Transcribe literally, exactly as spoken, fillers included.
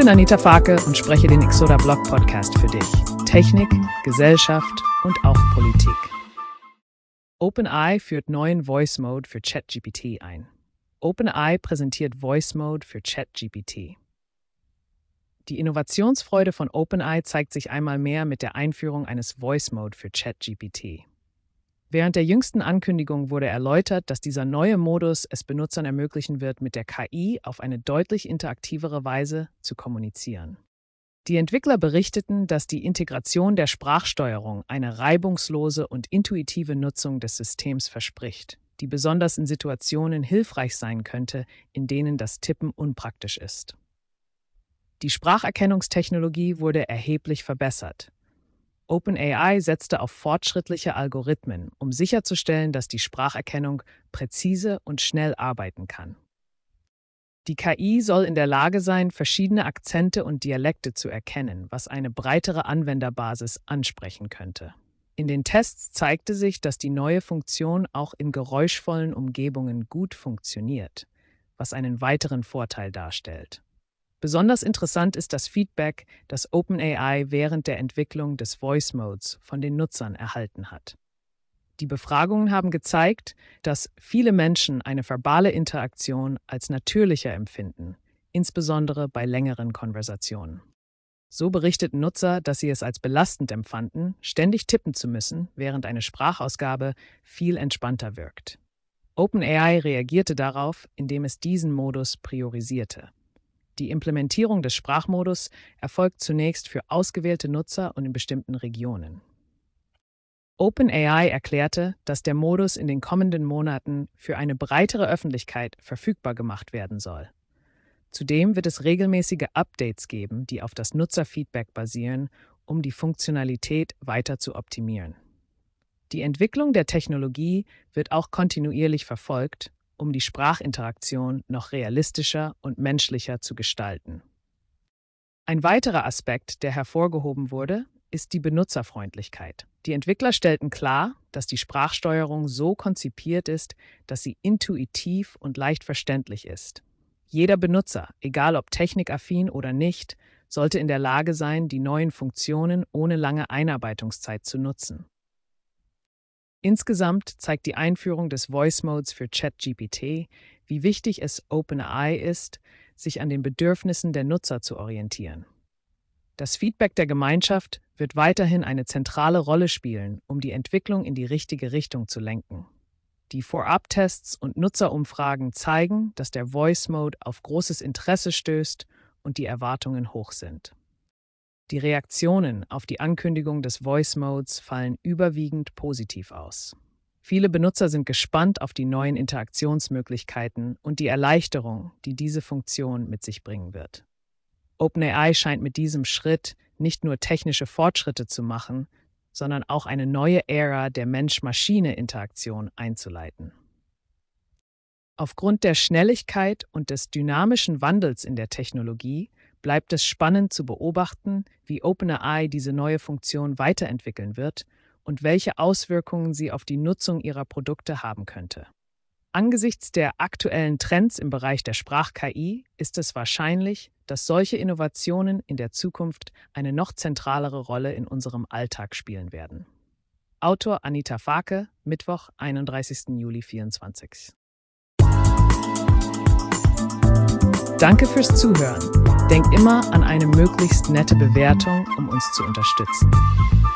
bin Anita Farke und spreche den Exoda Blog Podcast für dich. Technik, Gesellschaft und auch Politik. OpenAI führt neuen Voice Mode für ChatGPT ein. OpenAI präsentiert Voice Mode für ChatGPT. Die Innovationsfreude von OpenAI zeigt sich einmal mehr mit der Einführung eines Voice Mode für ChatGPT. Während der jüngsten Ankündigung wurde erläutert, dass dieser neue Modus es Benutzern ermöglichen wird, mit der K I auf eine deutlich interaktivere Weise zu kommunizieren. Die Entwickler berichteten, dass die Integration der Sprachsteuerung eine reibungslose und intuitive Nutzung des Systems verspricht, die besonders in Situationen hilfreich sein könnte, in denen das Tippen unpraktisch ist. Die Spracherkennungstechnologie wurde erheblich verbessert. OpenAI setzte auf fortschrittliche Algorithmen, um sicherzustellen, dass die Spracherkennung präzise und schnell arbeiten kann. Die K I soll in der Lage sein, verschiedene Akzente und Dialekte zu erkennen, was eine breitere Anwenderbasis ansprechen könnte. In den Tests zeigte sich, dass die neue Funktion auch in geräuschvollen Umgebungen gut funktioniert, was einen weiteren Vorteil darstellt. Besonders interessant ist das Feedback, das OpenAI während der Entwicklung des Voice Modes von den Nutzern erhalten hat. Die Befragungen haben gezeigt, dass viele Menschen eine verbale Interaktion als natürlicher empfinden, insbesondere bei längeren Konversationen. So berichteten Nutzer, dass sie es als belastend empfanden, ständig tippen zu müssen, während eine Sprachausgabe viel entspannter wirkt. OpenAI reagierte darauf, indem es diesen Modus priorisierte. Die Implementierung des Sprachmodus erfolgt zunächst für ausgewählte Nutzer und in bestimmten Regionen. OpenAI erklärte, dass der Modus in den kommenden Monaten für eine breitere Öffentlichkeit verfügbar gemacht werden soll. Zudem wird es regelmäßige Updates geben, die auf das Nutzerfeedback basieren, um die Funktionalität weiter zu optimieren. Die Entwicklung der Technologie wird auch kontinuierlich verfolgt, um die Sprachinteraktion noch realistischer und menschlicher zu gestalten. Ein weiterer Aspekt, der hervorgehoben wurde, ist die Benutzerfreundlichkeit. Die Entwickler stellten klar, dass die Sprachsteuerung so konzipiert ist, dass sie intuitiv und leicht verständlich ist. Jeder Benutzer, egal ob technikaffin oder nicht, sollte in der Lage sein, die neuen Funktionen ohne lange Einarbeitungszeit zu nutzen. Insgesamt zeigt die Einführung des Voice Modes für ChatGPT, wie wichtig es OpenAI ist, sich an den Bedürfnissen der Nutzer zu orientieren. Das Feedback der Gemeinschaft wird weiterhin eine zentrale Rolle spielen, um die Entwicklung in die richtige Richtung zu lenken. Die Vorab-Tests und Nutzerumfragen zeigen, dass der Voice Mode auf großes Interesse stößt und die Erwartungen hoch sind. Die Reaktionen auf die Ankündigung des Voice Modes fallen überwiegend positiv aus. Viele Benutzer sind gespannt auf die neuen Interaktionsmöglichkeiten und die Erleichterung, die diese Funktion mit sich bringen wird. OpenAI scheint mit diesem Schritt nicht nur technische Fortschritte zu machen, sondern auch eine neue Ära der Mensch-Maschine-Interaktion einzuleiten. Aufgrund der Schnelligkeit und des dynamischen Wandels in der Technologie bleibt es spannend zu beobachten, wie OpenAI diese neue Funktion weiterentwickeln wird und welche Auswirkungen sie auf die Nutzung ihrer Produkte haben könnte. Angesichts der aktuellen Trends im Bereich der Sprach-K I ist es wahrscheinlich, dass solche Innovationen in der Zukunft eine noch zentralere Rolle in unserem Alltag spielen werden. Autor Anita Farke, Mittwoch, einunddreißigsten Juli vierundzwanzig. Danke fürs Zuhören. Denk immer an eine möglichst nette Bewertung, um uns zu unterstützen.